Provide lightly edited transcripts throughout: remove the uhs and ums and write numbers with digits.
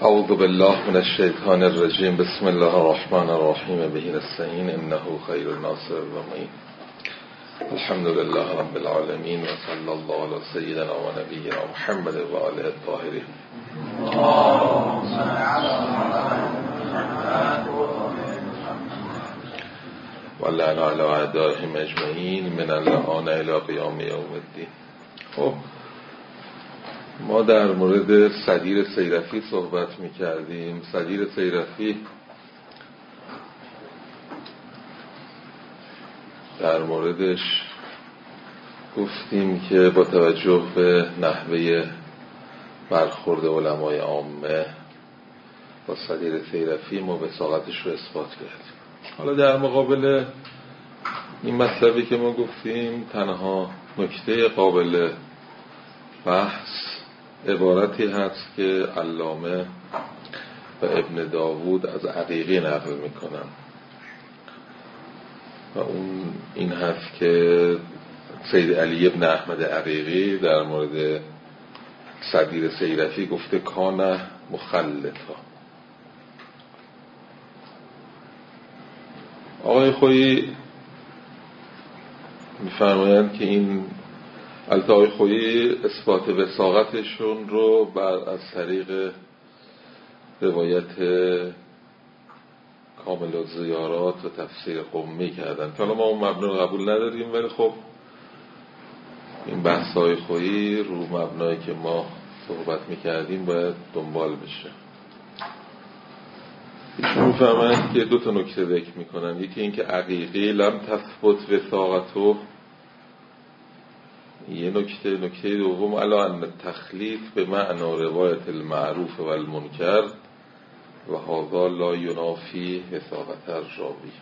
اعوذ بالله من الشیطان الرجیم. بسم الله الرحمن الرحیم. به نستعین انه خیر الناصر و معین. الحمد لله رب العالمین و صلی الله علی سیدنا و نبینا محمد و آله الطاهرین. و لعن علی اعدائهم اجمعین من الان الی قیام یوم الدین. خب ما در مورد صدیر سیرفی صحبت می‌کردیم. صدیر سیرفی در موردش گفتیم که با توجه به نحوه برخورد علمای عامه با صدیر سیرفی ما وثاقتش رو اثبات کردیم. حالا در مقابل این مطلبی که ما گفتیم تنها نکته قابل بحث عبارتی هست که علامه و ابن داوود از عقیقی نقل میکنن و اون این هست که سید علی ابن احمد عقیقی در مورد صدیر سیرفی گفته کان مخلطا. آقای خویی میفرمایند که این البته خویی اثبات وثاقتشون رو از طریق روایت کامل الزیارات و تفسیر قمی کردن که حالا ما اون مبنا رو قبول نداریم، ولی خب این بحث‌های خویی رو مبنایی که ما صحبت میکردیم باید دنبال بشه. ایشون میفهمند که دو تا نکته ذکر میکنن. یکی این که عقیقی لم تثبت وثاقته، یه نکته دوم علا ان تخلیط به معنی روایت المعروف و المنکر و هذا لا ینافی وثاقت الراوی.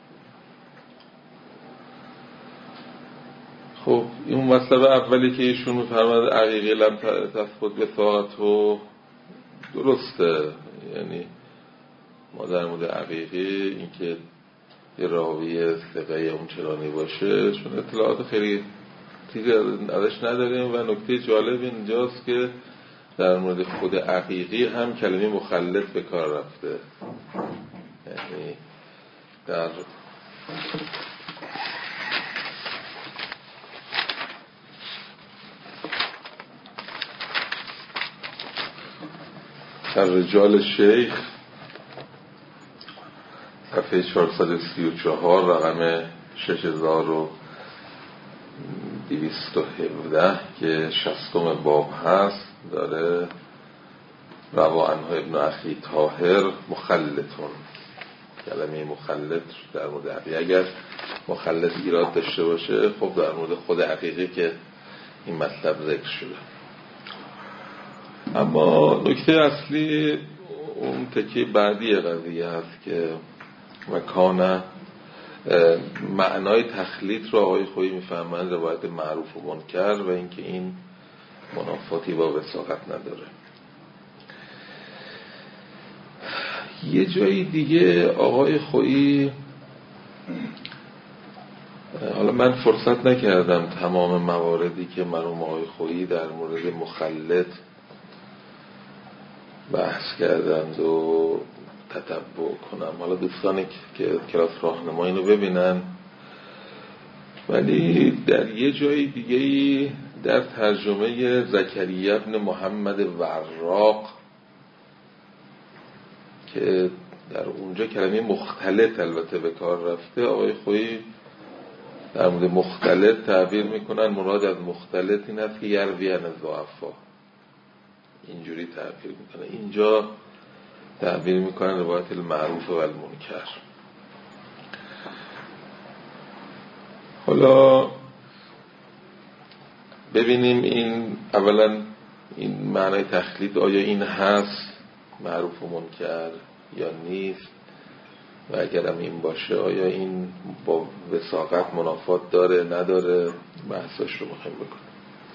خب این مطلب اولی که ایشون میفرماد عقیقی لم تثبت وثاقته درسته، یعنی ما در مورد عقیقی اینکه یه راوی ثقه اون چرانی باشه چون اطلاعات خیلی ازش نداریم و نکته جالب اینجاست که در مورد خود عقیقی هم کلمه مخلط به کار رفته. یعنی در رجال شیخ صفحه 434 رقم 6217 که 60 باب هست داره روا عنه ابن اخی طاهر مخلطون. کلمه مخلط در مورد عقیقی اگر مخلط ایراد داشته باشه خب در مورد خود عقیقی که این مطلب ذکر شده. اما نکته اصلی اون تکیه بعدی قضیه هست که مکانه معنای تخلیط رو آقای خویی میفهمند روایت معروف و منکر و اینکه این منافاتی با وثاقت نداره. یه جایی دیگه آقای خویی، حالا من فرصت نکردم تمام مواردی که مرحوم آقای خویی در مورد مخلط بحث کردند و تتبع کنم، حالا دوستانی که کلاس راهنمایی اینو ببینن، ولی در یه جای دیگه در ترجمه زکریا ابن محمد وراق که در اونجا کلمه مختلط البته به کار رفته، آقای خویی در مورد مختلط تعبیر میکنن مراد از مختلط این هست که یروی عن الضعفا، اینجوری تعبیر میکنن. اینجا تعبیر میکنن روایت المعروف و المنکر. حالا ببینیم این اولا این معنای تخلیط آیا این هست معروف و منکر یا نیست و اگرم این باشه آیا این با وثاقت منافات داره نداره، بحثاش رو میخوایم بکنیم.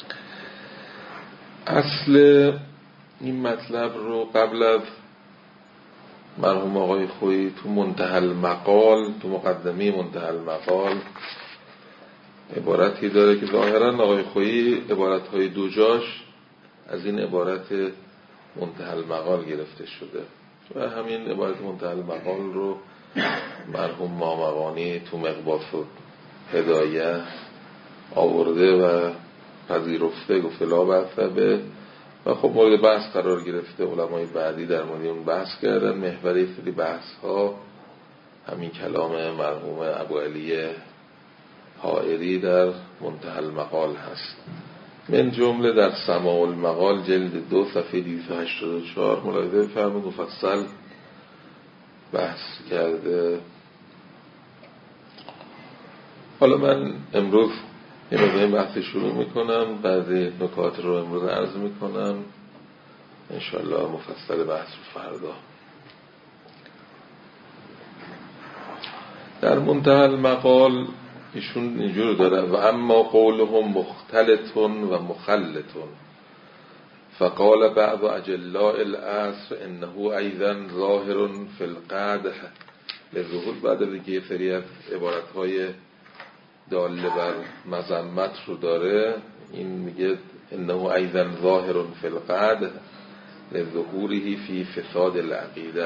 اصل این مطلب رو قبل از مرحوم آقای خویی تو منتهی المقال، تو مقدمه منتهی المقال عبارتی داره که ظاهرا آقای خویی عبارتهای دو جاش از این عبارت منتهی المقال گرفته شده و همین عبارت منتهی المقال رو مرحوم مامقانی تو مقباس و هدایه آورده و پذیرفته، گفته لا بأس به، و خب مورد بحث قرار گرفته. علمای بعدی در مورد اون بحث کردن. محور یه سری بحث ها همین کلام مرحوم ابوعلی حائری در منتهی المقال هست. من جمله در سماع المقال جلد 2 صفحه 284 ملاحظه بفرمایید مفصل بحث کرده. حالا من امروز این مقدار بحث شروع میکنم، بعضی نکات رو امروز عرض میکنم، انشاءالله مفصل بحث رو فردا. در منتهی المقال ایشون اینجور داره و اما قولهم مختلطون و مخلطون فقال بعض اجلاء العصر انه ایضا ظاهر فی القدح لظهور. بعد از اینکه یه سری از عبارتهای داله بر مذمت رو داره، این میگه انه ایضا ظاهر فی القدح لظهوره فی فساد العقیده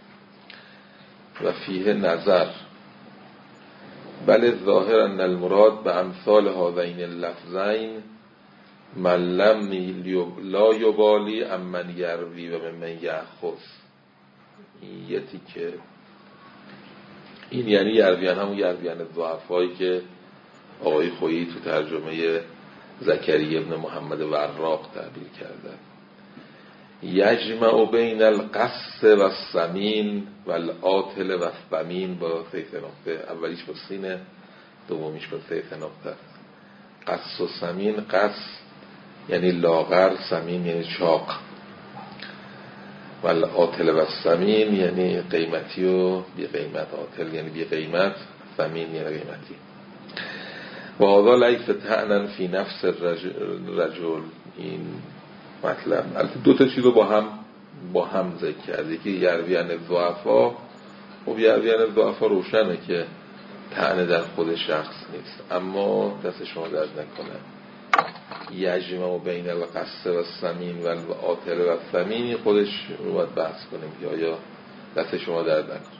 و فیه نظر بل الظاهر ان المراد به امثال هذین اللفظین من لم لا یبالی امن یروی و ممن یأخذ. این یه تیکه، این یعنی یرویان، همون یرویان ضعفایی که آقای خویی تو ترجمه زکریا ابن محمد وراق تعبیر کردن. یجمع بین القص و السمین و العاطل و الثمین با 3 نقطه، اولیش با سینه، دومیش با 3 نقطه. قص و سمین، قص یعنی لاغر، سمین یعنی چاق، و العاطل و الثمین یعنی قیمتی و بی قیمت. عاطل یعنی بی قیمت، ثمین یعنی قیمتی. و هذا لیس طعنا فی نفس الرجل. این مطلب البته دو تا چیز رو با هم ذکر کرده که یرویان ضعفا و یرویان ضعفا روشنه که طعن در خود شخص نیست، اما دست شما درد نکنه. یجمع بین القص و السمین و العاطل و الثمین خودش رو باید بحث کنیم که آیا دست شما درد نکنه.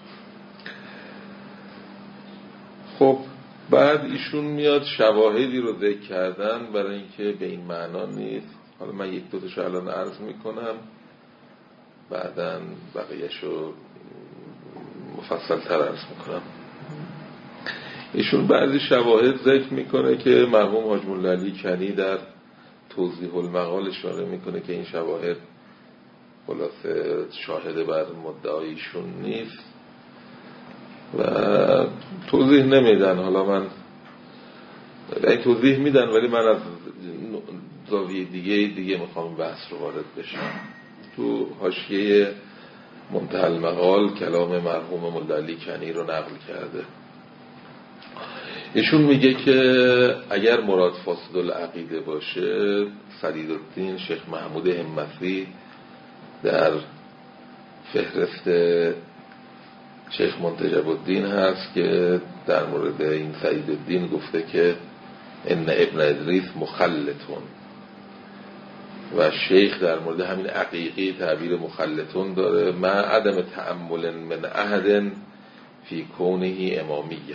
خب بعد ایشون میاد شواهدی رو ذکر کردن برای اینکه به این معنا نیست. حالا من یک دو تاشو الان عرض میکنم، بعداً بقیه‌شو مفصل تر عرض میکنم. ایشون بعضی شواهد ذکر میکنه که مرحوم حاج مولا علی کنی در توضیح المقال اشاره میکنه که این شواهد خلاصه شاهد بر مدعایشون نیست و توضیح نمیدن. حالا من این توضیح میدن ولی من از زاویه دیگه میخوام بحث رو وارد بشم. تو حاشیه منتهی المقال کلام مرحوم مولا علی کنی رو نقل کرده. ایشون میگه که اگر مراد فاسد العقیده باشه، سدیدالدین شیخ محمود همتی در فهرست شیخ منتجب الدین هست که در مورد این سدیدالدین گفته که ان ابن ادریس مخلطون، و شیخ در مورد همین عقیقی تعبیر مخلطون داره، مع عدم تأمل من احد فی کونه امامیًا.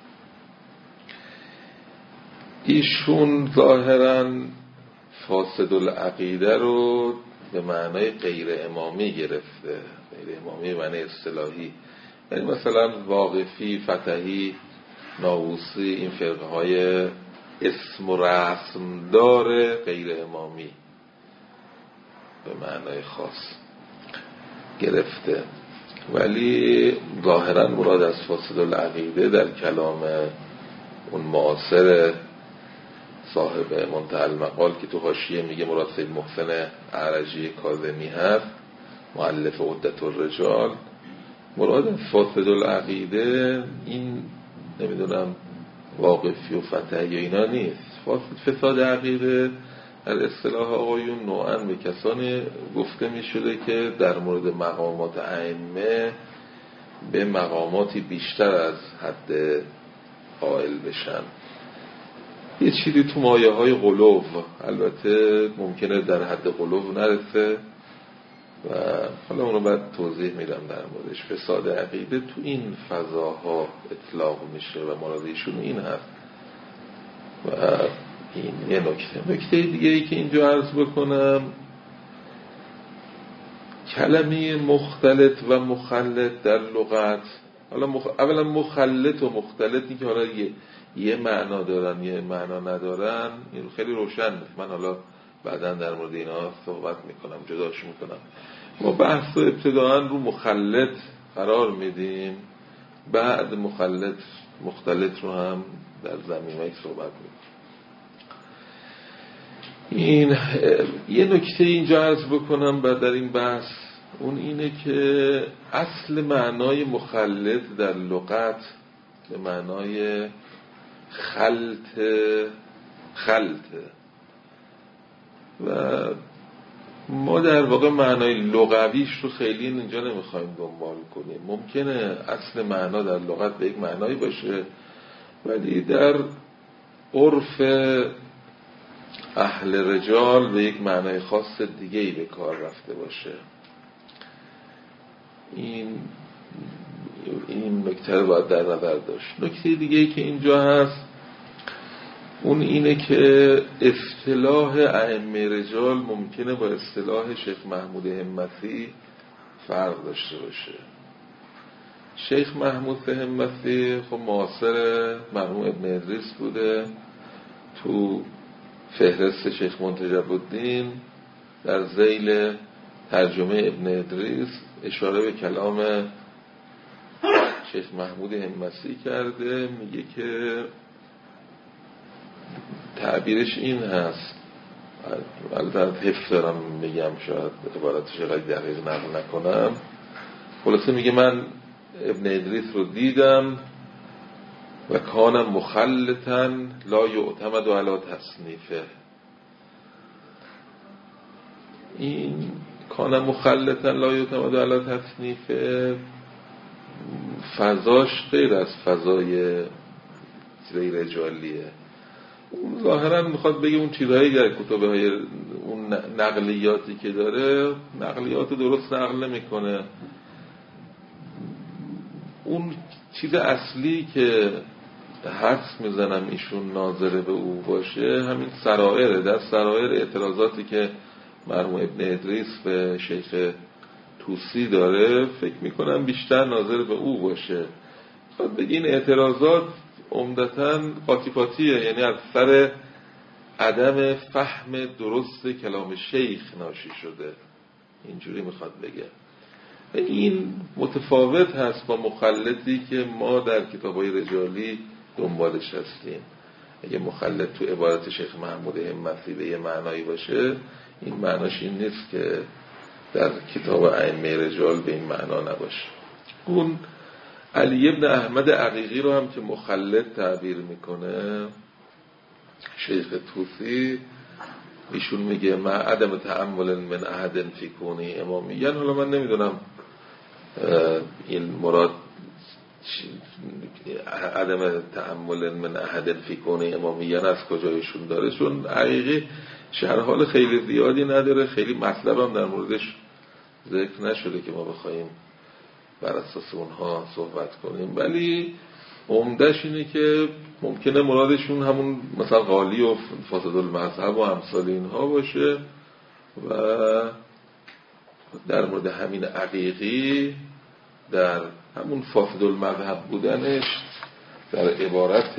ایشون ظاهراً فاسد العقیده رو به معنای غیر امامی گرفته، غیر امامی به معنی اصطلاحی، یعنی مثلا واقفی، فتحی، ناووسی، این فرقه های اسم و رسم داره غیر امامی به معنای خاص گرفته. ولی ظاهراً مراد از فاسد العقیده در کلام اون معاصر صاحب منتهی المقال که تو حاشیه میگه مراد سید محسن اعرجی کاظمی هست، مؤلف عدة الرجال، مراد فاسد العقیده این نمیدونم واقفی و فتحی یا اینا نیست. فساد عقیده در اصطلاح آقایون نوعاً به کسانی گفته می شده که در مورد مقامات ائمه به مقاماتی بیشتر از حد قائل بشن. یه چیزی تو مایه های غلو، البته ممکنه در حد غلو نرسه و حالا اون رو بعد توضیح میدم در موردش. فساد عقیده تو این فضاها اطلاق میشه و مراد ایشون این هست. و این یه نکته دیگه ای که اینجا عرض بکنم، کلمه مختلط و مخلط در لغت، حالا اولا مخلط و مختلطی که حالا یه معنا دارن یه معنا ندارن، این خیلی روشن. من حالا بعدا در مورد اینا صحبت میکنم، جداش میکنم. ما بحث ابتداعا رو مخلط قرار میدیم، بعد مختلط رو هم در زمینه‌ای صحبت میکنم. این یه نکته اینجا عرض بکنم بعد در این بحث، اون اینه که اصل معنای مخلط در لغت به معنای خلطه و ما در واقع معنای لغویش رو خیلی اینجا نمیخوایم دنبال کنیم. ممکنه اصل معنا در لغت به یک معنایی باشه ولی در عرف اهل رجال به یک معنای خاص دیگه‌ای به کار رفته باشه. این نکته رو باید در نظر داشت. نکته دیگه‌ای که اینجا هست اون اینه که اصطلاح ائمه رجال ممکنه با اصطلاح شیخ محمود همتی فرق داشته باشه. شیخ محمود همتی خب معاصر مرحوم ابن ادریس بوده. تو فهرست شیخ منتجب الدین در ذیل ترجمه ابن ادریس اشاره به کلام شیخ محمود همتی کرده، میگه که تعبیرش این هست، البته حفظ دارم میگم شاید عبارتش خیلی دقیق نقل نکنم، خلاصه میگه من ابن ادریس رو دیدم و کان مخلطا لا یعتمد علی تصنیفه. این کان مخلطا لا یعتمد علی تصنیفه فضاش غیر از فضای رجالیه. اون ظاهرا میخواد بگه اون چیزهایی در کتابه های اون نقلیاتی که داره نقلیات درست نقل نمیکنه. اون چیز اصلی که حدس میزنم ایشون ناظر به او باشه همین سرائره. در سرائر اعتراضاتی که مرحوم ابن ادریس به شیخ توسی داره فکر میکنم بیشتر ناظر به او باشه. خواهد بگین اعتراضات عمدتاً قاطی یعنی از سر عدم فهم درست کلام شیخ ناشی شده، اینجوری میخواد بگه. این متفاوت هست با مخلطی که ما در کتاب‌های رجالی دنبالش هستیم. اگه مخلط تو عبارت شیخ محمود همتی به یه معنایی باشه، این معناش این نیست که در کتاب ائمه رجال به این معنا نباشه. اون علی ابن احمد عقیقی رو هم که مخلط تعبیر میکنه شیخ توسی، ایشون میگه ما عدم تعمل من احد فی کونه امامی. یعنی حالا من نمیدونم این مراد عدم تعمل من احد فی کونه امامی یعنی از کجایشون داره، چون عقیقی شرح حال خیلی زیادی نداره، خیلی مطلب هم در موردش ذکر نشده که ما بخوایم بر اساس اونها صحبت کنیم، ولی عمدهش اینه که ممکنه مرادشون همون مثلا غالی و فاسد المذهب و امثال اینها باشه. و در مورد همین عقیقی در همون فاسد المذهب بودنش در عبارت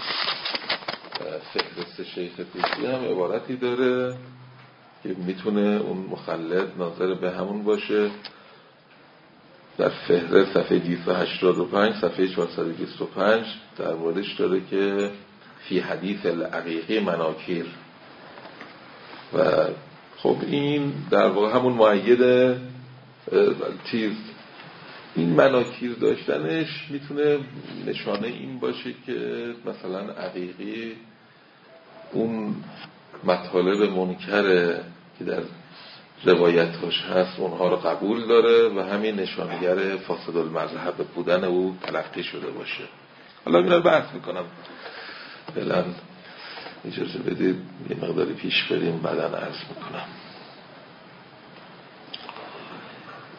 فهرست شیخ توسی هم عبارتی داره که میتونه اون مخلط ناظر به همون باشه. در فهرست صفحه 285 صفحه 425 در موردش داره که فی حدیث العقیقی مناکیر. و خب این در واقع همون مؤید چیز، این مناکیر داشتنش میتونه نشانه این باشه که مثلا عقیقی اون مطالب منکره که در روایتش هست اونها رو قبول داره و همین نشانگر فاسد المذهب بودن او تلقی شده باشه. حالا میرم بحث میکنم، فعلا اجازه بدید یه مقداری پیش بریم بعداً عرض میکنم.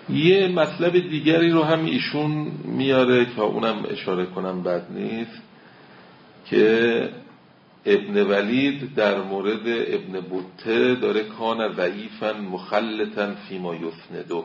یه مطلب دیگری رو هم ایشون میاره که اونم اشاره کنم بد نیست، که ابن ولید در مورد ابن بطه داره کان ضعیفا مخلطا فیما یسنده،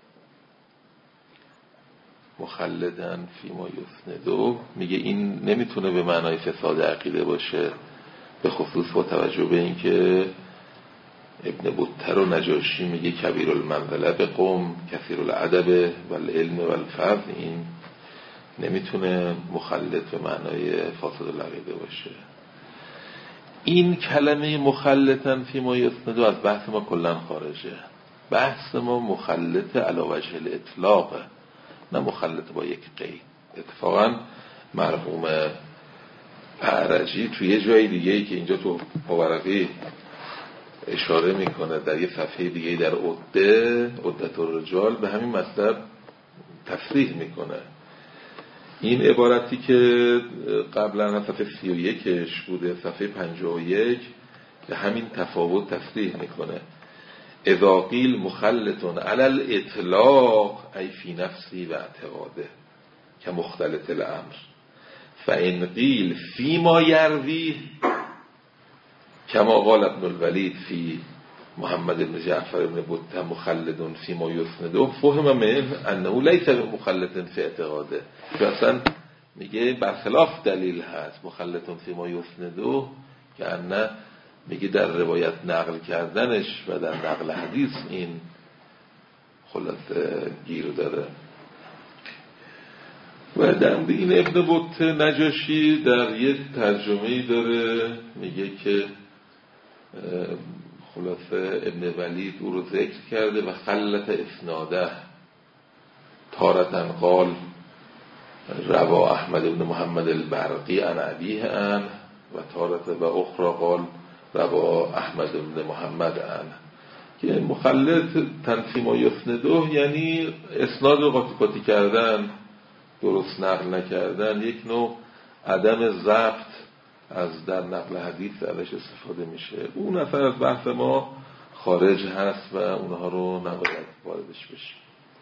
مخلدن فیما یسنده، میگه این نمیتونه به معنای فساد عقیده باشه، به خصوص با توجه به اینکه ابن بطه رو نجاشی میگه کبیر المنزله به قوم کثیر الادب و العلم و الفضل، این نمیتونه مخلد به معنای فاسد العقیده باشه. این کلمه مخلطن فیما یسنده از بحث ما کلن خارجه. بحث ما مخلط علی وجه الاطلاقه، نه مخلط با یک قید. اتفاقا مرحوم اعرجی توی یه جای دیگه‌ای که اینجا تو مورقی اشاره میکنه، در یه صفحه دیگه در عدت الرجال به همین مطلب تصریح میکنه. این عبارتی که قبلا صفحه 31ش بوده، صفحه 51 به همین تفاوت تصریح میکنه. اذا قیل مخلطون علی الاطلاق ای فی نفسی و اعتقاده که مختلط الامر، فان قیل فی ما یروی کما قال ابن الولید فی محمد بن جعفر بن بطه مخلدون فی ما یسنده فهم من انه لیس مخلطن فی اعتقاده، که اصلا میگه برخلاف دلیل هست مخلطون فی ما یسنده، که انه میگه در روایت نقل کردنش و در نقل حدیث این خلط گیر داره. و در این ابن بطه نجاشی در یک ترجمه‌ای داره میگه که خلاصه ابن ولید او رو ذکر کرده و خلط اسناده، تارتن قال روا احمد ابن محمد البرقی عن ابیه عن و تارت و اخرى قال روا احمد ابن محمد عن، که مخلط تنفیم و یسنده یعنی اسناد رو قاطی قاطی کردن، درست نقل نکردن، یک نوع عدم ضبط از در نقل حدیث ازش استفاده میشه. اون اثر از بحث ما خارج هست و اونها رو نباید واردش بشه.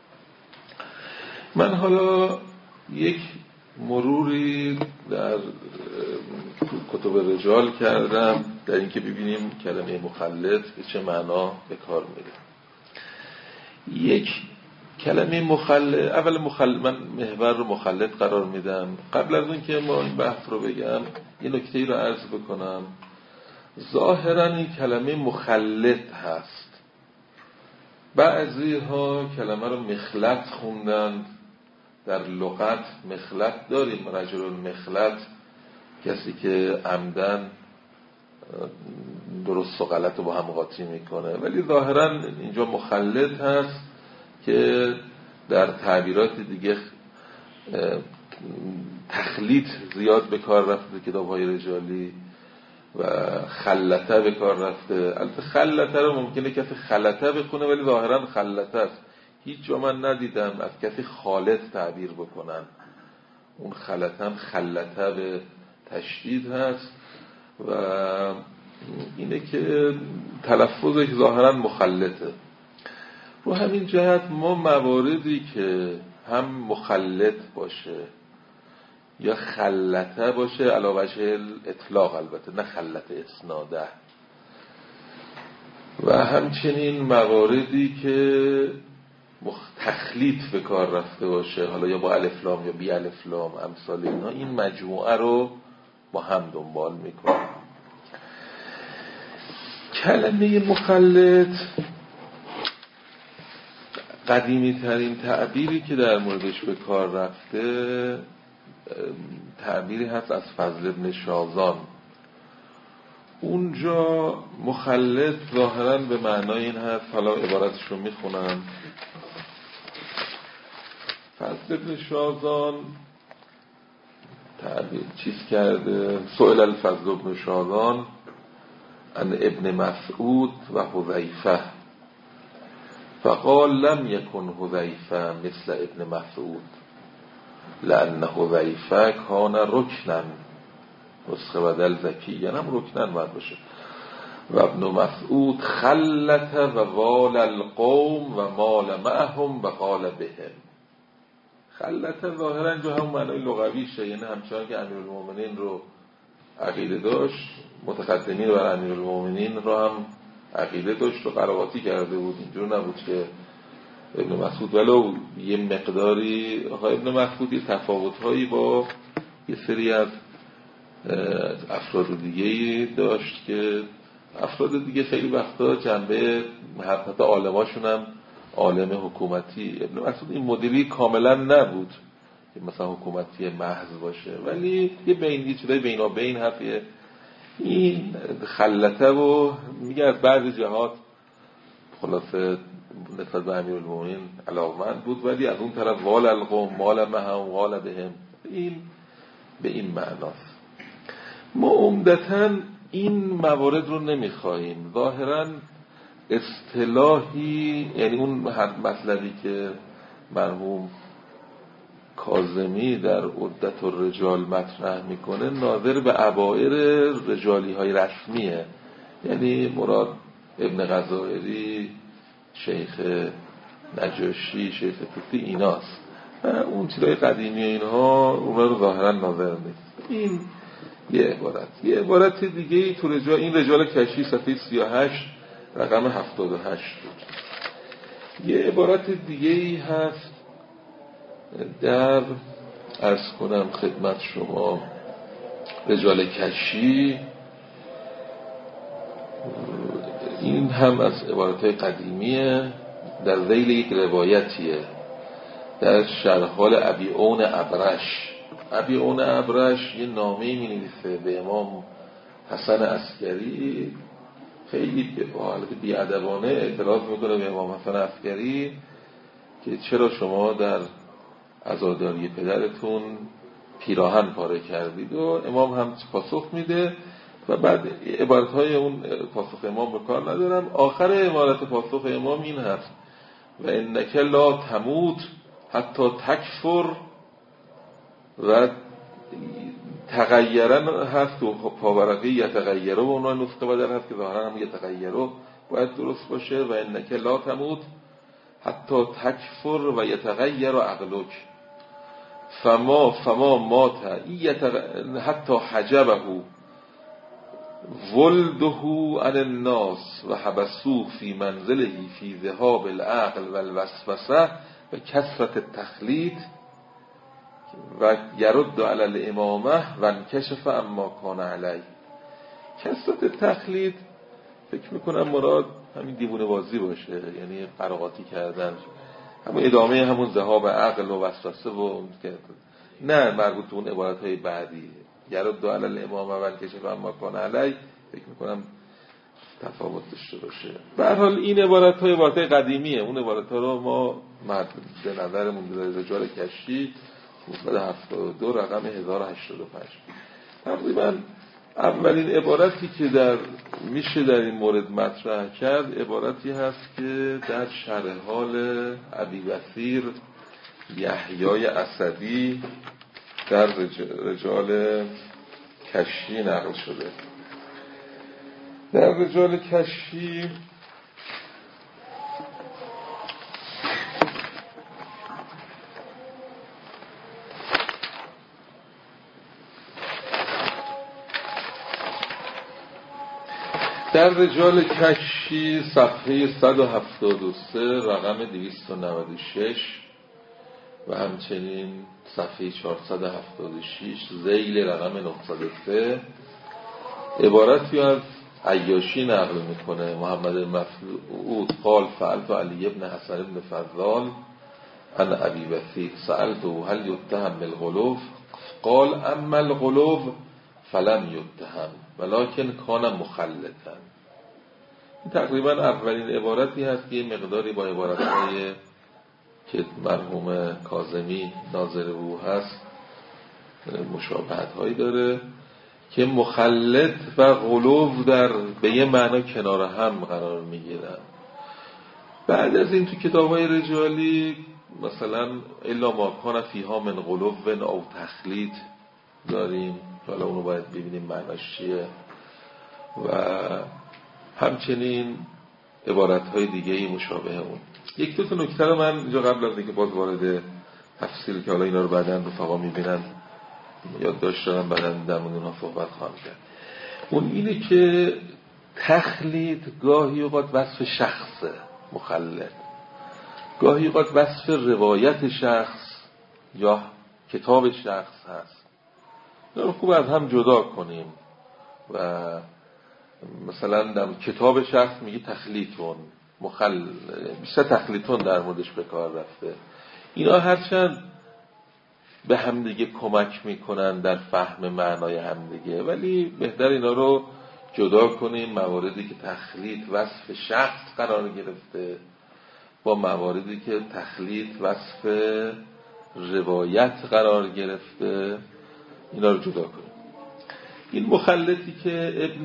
من حالا یک مروری در کتب رجال کردم در اینکه ببینیم کلمه مخلط به چه معنا به کار میره. یک کلمه مخلط، اول من محور رو مخلط قرار میدم. قبل از اون که ما این بحث رو بگم یه نکته‌ای رو عرض بکنم. ظاهرا این کلمه مخلط هست، بعضی ها کلمه رو مخلط خوندند. در لغت مخلط داریم، رجل المخلط، کسی که عمدن درست و غلط رو با هم قاطی میکنه، ولی ظاهرا اینجا مخلط هست که در تعبیرات دیگه تخلیط زیاد به کار رفته کتاب‌های رجالی و خلطه به کار رفته. البته خلطه رو ممکنه کسی خلطه بخونه ولی ظاهرا خلطه است. هیچ جا من ندیدم از کسی خالط تعبیر بکنن. اون خلطه خلطه به تشدید هست و اینه که تلفظش ظاهرا مخلطه. رو همین جهت ما مواردی که هم مخلط باشه یا خلطه باشه علی وجه الاطلاق، البته نه خلط اسناده، و همچنین مواردی که تخلیط به کار رفته باشه، حالا یا با الف لام یا بی الف لام، امثال اینا، این مجموعه رو با هم دنبال میکنیم. کلمه مخلط قدیمی ترین تعبیری که در موردش به کار رفته تعبیری هست از فضل بن شازان. اونجا مخلط ظاهرا به معنای این هست، حالا عبارتش رو میخونم. فضل بن شازان تعبیر چیز کرده: سئل الفضل بن شازان عن ابن مسعود و حذیفه فقال لم يكن حذیفه مثل ابن مسعود لأن حذیفه کان رکنا، نسخه بدل زکی یعنی هم رکنن باید باشه، و ابن مسعود خلت و وال القوم القوم و مال معهم و قال بهم. خلت ظاهرا جو هم معنای لغویشه، یعنی همچنان که امیرالمومنین رو عقیده داشت، متقدمین بر امیرالمومنین رو هم عقیده داشت و قراباتی کرده بود. اینجور نبود که ابن مسعود ولو یه مقداری ابن مسعود یه تفاوت‌هایی با یه سری از افراد دیگه‌ای داشت که افراد دیگه خیلی وقتا جنبه حتی عالماشون هم عالم حکومتی، ابن مسعود این مدلی کاملا نبود که مثلا حکومتی محض باشه، ولی یه بین چیزای بینابین هست. این خلته و میگه از بعضی جهات خلاصه نسبت به امیرالمومنین علاقمند بود، ولی از اون طرف وال القوم مال معهم قال بهم، این به این معناست. ما عمدتاً این موارد رو نمیخواهیم. ظاهراً اصطلاحی، یعنی اون مطلبی که مرحوم کاظمی در عدت الرجال مطرح میکنه ناظر به عبائر رجالی های رسمیه، یعنی مراد ابن غزائری، شیخ نجاشی، شیخ توسی ایناست. اون چیزای قدیمی اینها اونا رو ظاهرا ناظر نیست. این یه عبارت دیگه تو رجال، این رجال کشی صفحه 38 رقم 78 بود. یه عبارت دیگه هست در عرض کنم خدمت شما رجال کشی، این هم از عبارتهای قدیمیه، در ذیل یک روایتیه در شرح حال ابی اون ابرش. ابی اون ابرش یه نامه‌ای می‌نویسه به امام حسن عسکری، خیلی به حالت بی‌ادبانه اعتراض میکنه به امام حسن عسکری که چرا شما در عزاداری پدرتون پیراهن پاره کردید، و امام هم پاسخ میده و بعد عبارتهای اون پاسخ امام به کار ندارم. آخر عبارت پاسخ امام این هست و انک لا تموت حتی تکفر، و تغییرن هست و پاورقی یتغیره و اونها نسخه بدل هست که ظاهرا هم یتغیره باید درست باشه و انک لا تموت حتی تکفر و یتغیر عقلک فما مات حتی حجبه ولده عن الناس و حبسوه فی منزله فی ذهاب العقل و الوسوسه و کثرت التخلیط و یرد علی الامامه و انکشف اما کان علی. کثرت تخلیط فکر میکنم مراد همین دیوونه بازی باشه، یعنی قراقاتی کردن، همون ادامه همون ذهاب عقل و وسوسه و نه مربوط به اون عبارتهای بعدی یرد علی الامامه و انکشف اما کان علی، فکر میکنم تفاوت داشته باشه. به هر حال این عبارت‌های عبارت‌های قدیمیه، اون عبارت‌ها رو ما به نظرمون در رجال کشی مصدر 72 رقم 1085 تقریبا اولین عبارتی که میشه در این مورد مطرح کرد عبارتی هست که در شرح حال ابی بصیر یحیی اسدی در رجال کشی نقل شده. در رجال کشی صفحه 173 رقم 296 و همچنین صفحه 476 ذیل رقم 903 عبارتی از عیاشی نقل میکنه. محمد مسعود قال فعلت علی ابن حسن ابن فضال عن ابی بصیر سألته هل یتهم بالغلو قال اما الغلو فلم یتهم ولکن کان مخلطا. این تقریبا اولین عبارتی هست که یه مقداری با عبارتهای که مرحوم کاظمی ناظر او هست مشابهت هایی داره که مخلط و غلو به یه معنا کنار هم قرار میگیرن. بعد از این تو کتاب‌های رجالی مثلا الا ما کان فیها من غلو او تخلیط داریم، حالا اونو باید ببینیم معناش چیه. و همچنین عبارت‌های دیگه‌ای مشابه اون. یک دو تا نکته رو من اینجا قبل از اینکه باز وارد تفصیل که حالا اینا رو بعداً رفقا می‌بینن یادداشت دارم بعداً در مورد اونها صحبت خواهم کرد. اون اینه که تخلیط گاهی اوقات وصف شخصه، مخلط، گاهی اوقات وصف روایت شخص یا کتاب شخص هست. اینا خوب از هم جدا کنیم و مثلا در کتاب شخص میگه تخلیطون، بیشتر تخلیطون در موردش به کار رفته. اینا هرچند به همدیگه کمک میکنن در فهم معنای همدیگه، ولی بهتر اینا رو جدا کنیم. مواردی که تخلیط وصف شخص قرار گرفته با مواردی که تخلیط وصف روایت قرار گرفته، اینا رو جدا کنیم. این مخلطی که ابن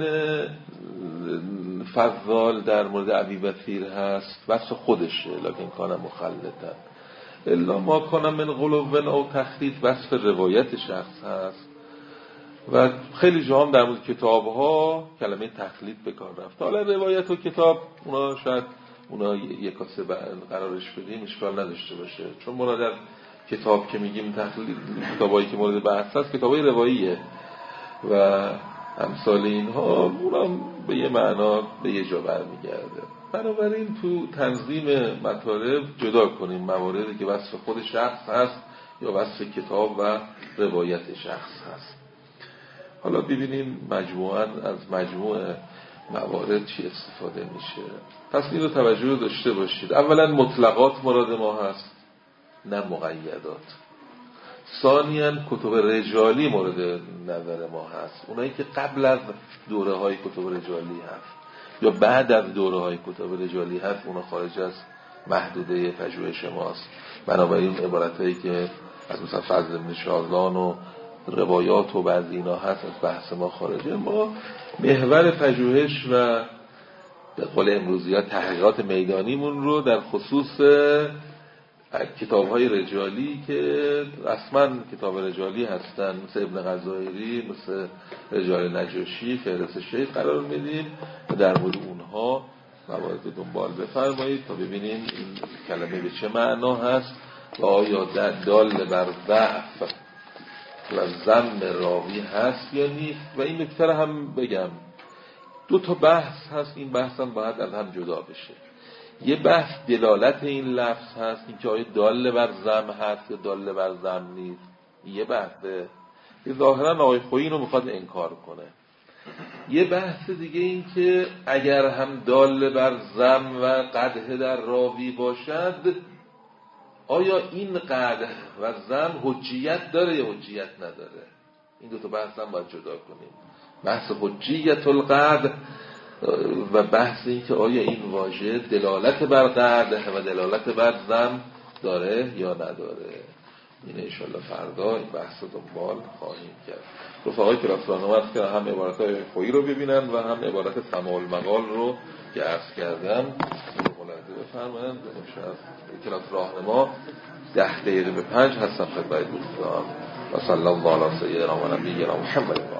فضال در مورد ابی بصیر هست وصف خودشه، لکن کانم مخلطن الا ما کانم من غلو او تخلیط وصف روایت شخص هست. و خیلی جا هم در مورد کتاب ها کلمه تخلیط به کار رفت. حالا روایت و کتاب اونا شاید یک کاسه قرارش بدیم اشکال نداشته باشه، چون ما در کتاب که میگیم تخلیط، کتابایی که مورد بحث هست کتابای رواییه و امثال اینها، اونم به یه معنا به یه جا برمیگرده. بنابراین تو تنظیم مطالب جدا کنیم مواردی که وصف خود شخص هست یا وصف کتاب و روایت شخص هست. حالا ببینیم مجموعاً از مجموع موارد چی استفاده میشه. پس این رو توجه داشته باشید. اولا مطلقات مراد ما هست، نه مقیدات. ثانیاً کتب رجالی مورد نظر ما هست، اونایی که قبل از دوره های کتب رجالی هست یا بعد از دوره های کتب رجالی هست، اونا خارج از محدوده پژوهش ماست. بنابراین عبارتایی که از مثلا فضل بن شازان و روایات و بعضی اینا هست از بحث ما خارجه. ما محور پژوهش و به قول امروزی ها تحقیقات میدانیمون رو در خصوص کتاب‌های رجالی که رسما کتاب رجالی هستن، مثل ابن غزائری، مثل رجال نجاشی، فهرست شیخ قرار میدیم و در مورد اونها موارد دنبال بفرمایید تا ببینیم این کلمه به چه معنا هست و آیا دال بر ضعف و ذم راوی هست یا نیست. و این نکته هم بگم، دو تا بحث هست، این بحث هم باید از هم جدا بشه. یه بحث دلالت این لفظ هست، این که آیا دال بر ذم هست یا دال بر ذم نیست، یه بحثه که ظاهرا آقای خویی رو میخواد انکار کنه. یه بحث دیگه این که اگر هم دال بر ذم و قدح در راوی باشد، آیا این قدح و ذم حجیت داره یا حجیت نداره. این دو تا بحث هم باید جدا کنیم، بحث حجیت القدح و بحث این که آیا این واژه دلالت بر قدح و دلالت بر ذم داره یا نداره. این انشالله فردا این بحث رو دنبال خواهیم کرد. رفقای کلاس راهنما هست که هم عبارت‌های خویی رو ببینن و هم عبارت سماع المقال رو که عرض کردم ملاحظه بفرمایند. امشب کلاس راهنما 10 دقیقه به 5 هستم خدمت دوستان. و صلی الله علی سیدنا و نبینا محمد.